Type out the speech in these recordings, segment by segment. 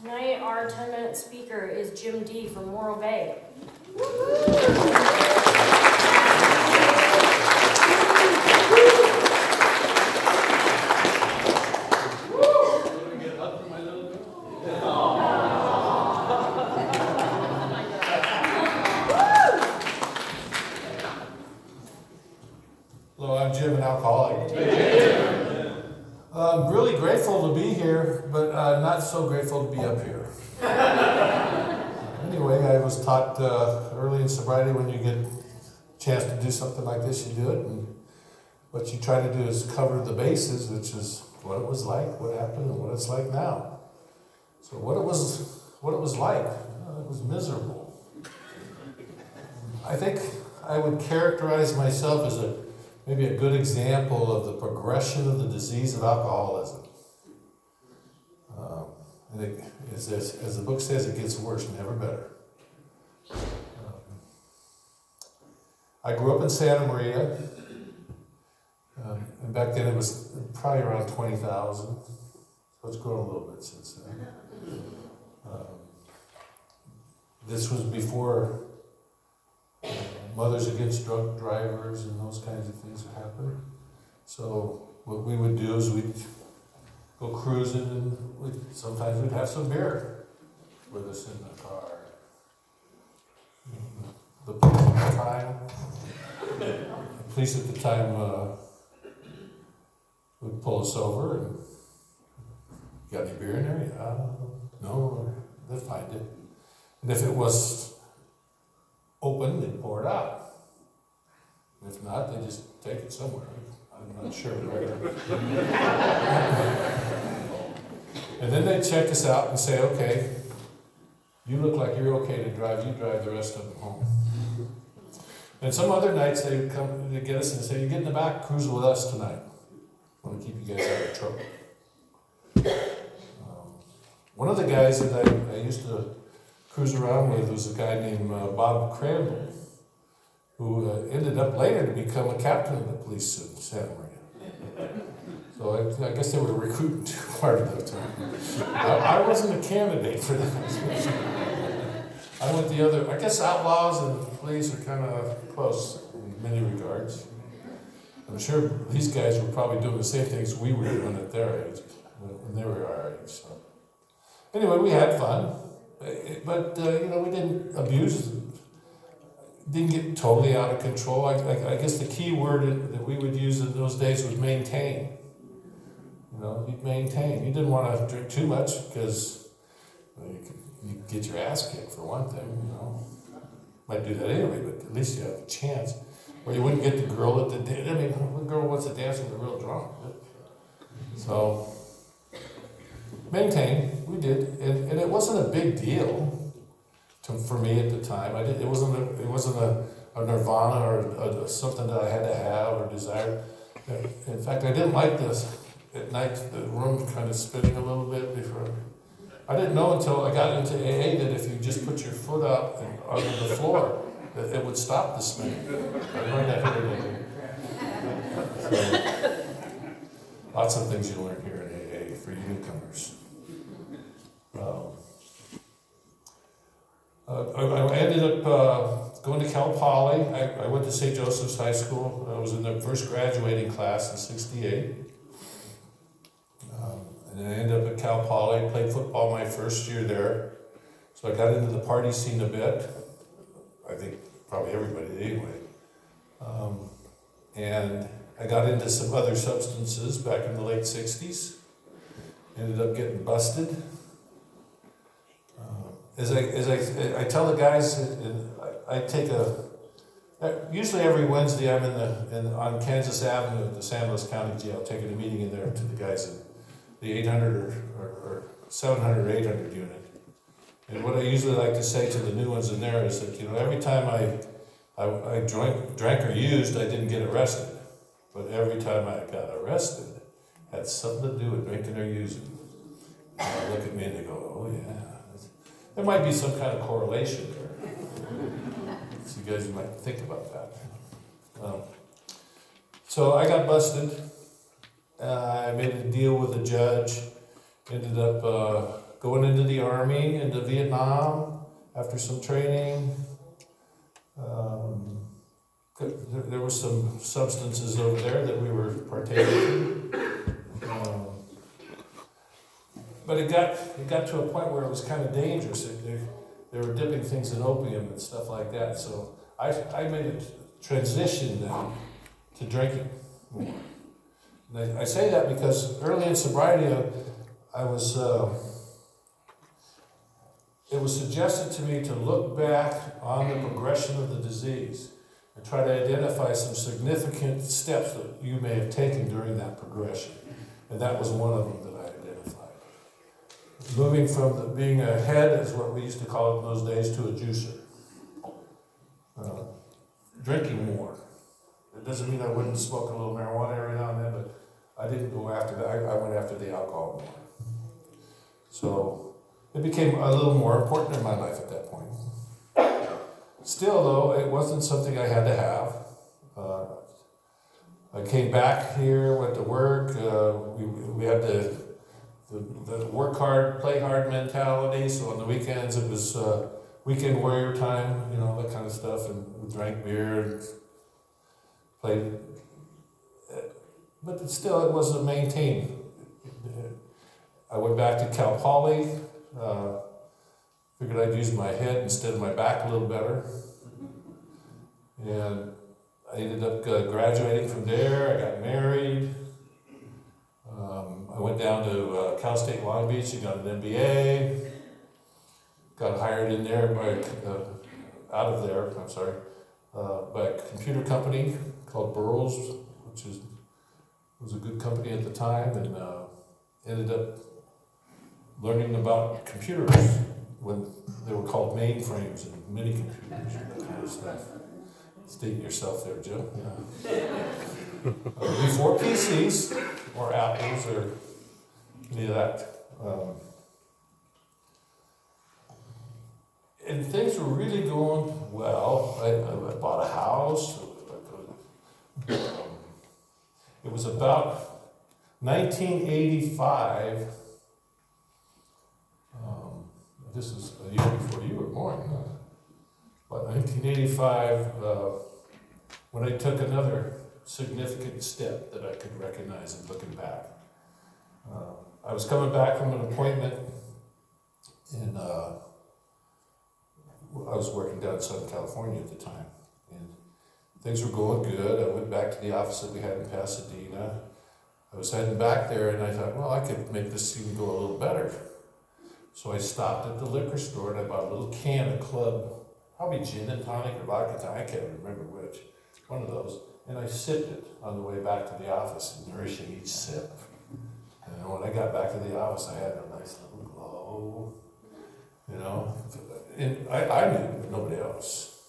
Tonight, our 10-minute speaker is Jim D. from Morro Bay. Hello, I'm Jim, an alcoholic. I'm really grateful to be here, but not so grateful to be up here. Anyway, I was taught early in sobriety when you get a chance to do something like this, you do it. And what you try to do is cover the bases, which is what it was like, what happened, and what it's like now. So what it was like, it was miserable. I think I would characterize myself as maybe a good example of the progression of the disease of alcoholism. And as the book says, it gets worse, never better. I grew up in Santa Maria, and back then it was probably around 20,000, so it's grown a little bit since then. This was before Mothers Against Drunk Drivers and those kinds of things would happen. So what we would do is we'd go cruising, and sometimes we'd have some beer with us in the car. The police at the time would pull us over and, "You got any beer in there?" "Yeah, no, they'd find it." And if it was open, they'd pour it out. If not, they just take it somewhere. I'm not sure where. And then they'd check us out and say, "Okay, you look like you're okay to drive. You drive the rest of them home." And some other nights they would come to get us and say, "You get in the back, cruise with us tonight. I want to keep you guys out of trouble." One of the guys that I used to cruise around with was a guy named Bob Crandall, who ended up later to become a captain of the police in Santa Maria. So I guess they were recruiting too hard at that time. I wasn't a candidate for that. I went the other. I guess outlaws and police are kind of close in many regards. I'm sure these guys were probably doing the same things we were doing at their age, when they were our age. So anyway, we had fun. But, we didn't abuse, didn't get totally out of control. I guess the key word that we would use in those days was maintain. You'd maintain. You didn't want to drink too much because you'd get your ass kicked for one thing, Might do that anyway, but at least you have a chance. Or you wouldn't get the girl at the dance. I mean, what girl wants to dance with a real drunk? So maintain, we did, and it wasn't a big deal for me at the time. It wasn't a nirvana or something that I had to have or desire. In fact, I didn't like this at night. The room kind of spinning a little bit before. I didn't know until I got into AA that if you just put your foot up and onto the floor, that it would stop the spinning. I learned that here. So, lots of things you learn here in AA for you newcomers. I ended up going to Cal Poly. I went to St. Joseph's High School. I was in the first graduating class in '68. And then I ended up at Cal Poly, played football my first year there. So I got into the party scene a bit. I think probably everybody did anyway. And I got into some other substances back in the late '60s. Ended up getting busted. As I tell the guys, I take usually every Wednesday I'm on Kansas Avenue at the San Luis County Jail, taking a meeting in there to the guys in the 800 or 700 or 800 unit. And what I usually like to say to the new ones in there is that, every time I drank or used, I didn't get arrested. But every time I got arrested, it had something to do with drinking or using. And they look at me and they go, "Oh yeah." There might be some kind of correlation there. So you guys might think about that. So I got busted. I made a deal with a judge. Ended up going into the Army, into Vietnam, after some training. There were some substances over there that we were partaking in. But it got to a point where it was kind of dangerous. They were dipping things in opium and stuff like that. So I made a transition then to drinking more. And I say that because early in sobriety, it was suggested to me to look back on the progression of the disease and try to identify some significant steps that you may have taken during that progression. And that was one of them that I identified. Moving from being a head, as what we used to call it in those days, to a juicer. Drinking more. It doesn't mean I wouldn't smoke a little marijuana every now and then, but I didn't go after that. I went after the alcohol more. So it became a little more important in my life at that point. Still, though, it wasn't something I had to have. I came back here, went to work. We had the work hard, play hard mentality. So on the weekends, it was weekend warrior time, you know, that kind of stuff. And we drank beer and played. But still, it wasn't maintained. I went back to Cal Poly. Figured I'd use my head instead of my back a little better. And I ended up graduating from there. I got married. I went down to Cal State Long Beach and got an MBA. Got hired in there by, by a computer company called Burroughs, which was a good company at the time, and ended up learning about computers when they were called mainframes and mini computers and that kind of stuff. Stating yourself there, Joe. Yeah. Before PCs or Apples or any of that. And things were really going well. I bought a house. It was about 1985. This is a year before you were born. But 1985, when I took another significant step that I could recognize in looking back. I was coming back from an appointment in, I was working down in Southern California at the time, and things were going good. I went back to the office that we had in Pasadena. I was heading back there, and I thought, well, I could make this even go a little better. So I stopped at the liquor store, and I bought a little can of Club, probably gin and tonic or vodka tonic, I can't remember which, one of those, and I sipped it on the way back to the office, nourishing each sip. And when I got back to the office, I had a nice little glow, you know, and I knew, but nobody else.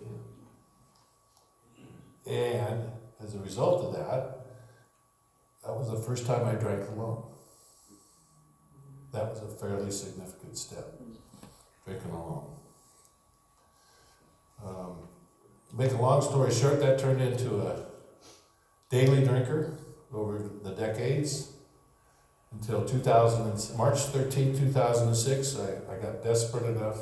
And as a result of that, that was the first time I drank alone. That was a fairly significant step, drinking alone. Make a long story short, that turned into a daily drinker over the decades until March 13, 2006, I got desperate enough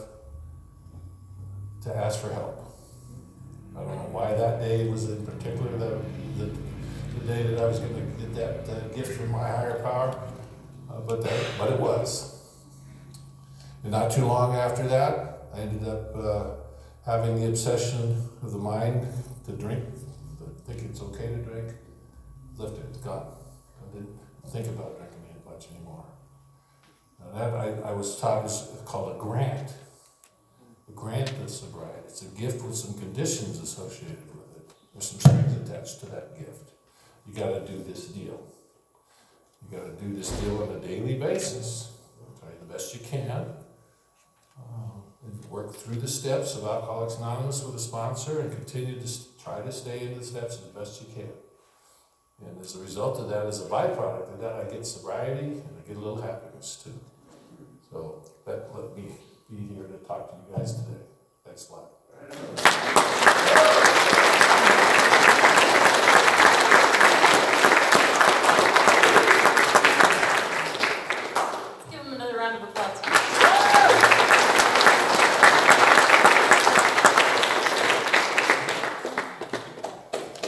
to ask for help. I don't know why that day was in particular the day that I was going to get that gift from my higher power, but it was. And not too long after that, I ended up having the obsession of the mind to drink, to think it's okay to drink, lifted, it's gone. I didn't think about drinking much anymore. Now that I was taught is called a grant. A grant of sobriety. It's a gift with some conditions associated with it. There's some strings attached to that gift. You got to do this deal. You got to do this deal on a daily basis. Try the best you can. And work through the steps of Alcoholics Anonymous with a sponsor and continue to try to stay in the steps as best you can. And as a result of that, as a byproduct of that, I get sobriety and I get a little happiness too. So that let me be here to talk to you guys today. Thanks a lot.